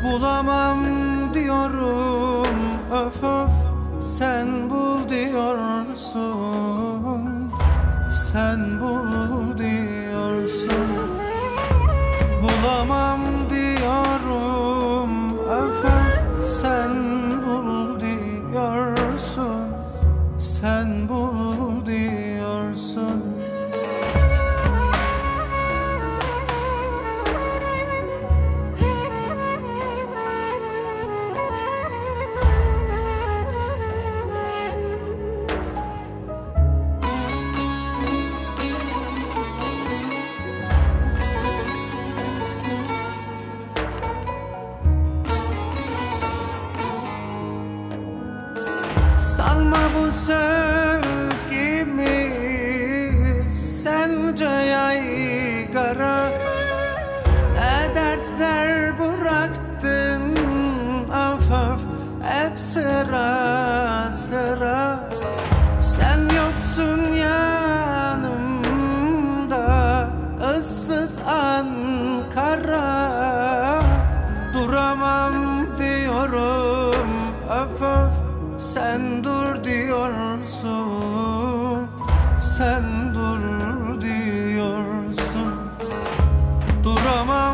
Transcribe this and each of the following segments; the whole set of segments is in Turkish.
Bulamam diyorum, öf öf, sen bul diyorsun, sen bul diyorsun. Bulamam diyorum, öf öf, sen bul diyorsun, sen bul diyorsun. Salma bu sevgimi, sence yaygara. Ne dertler bıraktın, öf öf, hep sıra sıra. Sen yoksun yanımda, ıssız Ankara. Duramam diyorum, öf öf, sen dur diyorsun, sen dur diyorsun. Duramam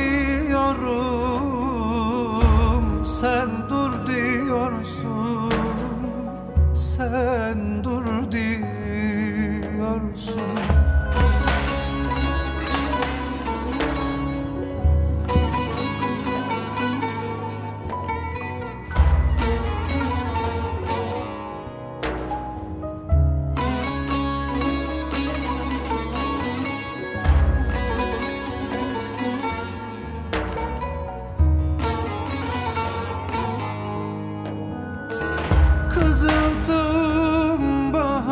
diyorum, sen dur diyorsun, sen dur diyorsun. Kızıldım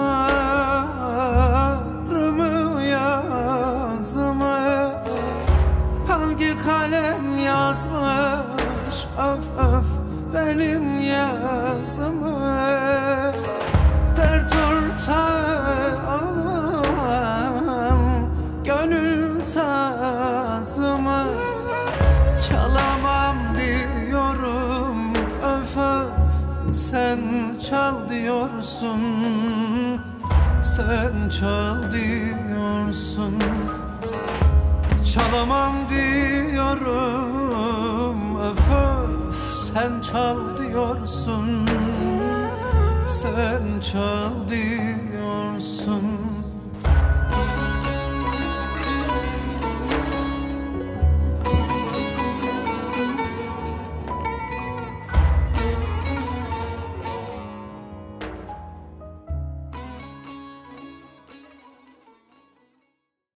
baharımı, yazımı, hangi kalem yazmış, öf öf, benim yazımı. Dert ortağı olan gönül sazımı, çalamam diyorum, öf öf, sen çal diyorsun, sen çal diyorsun. Çalamam diyorum, öf öf, sen çal diyorsun, sen çal diyorsun.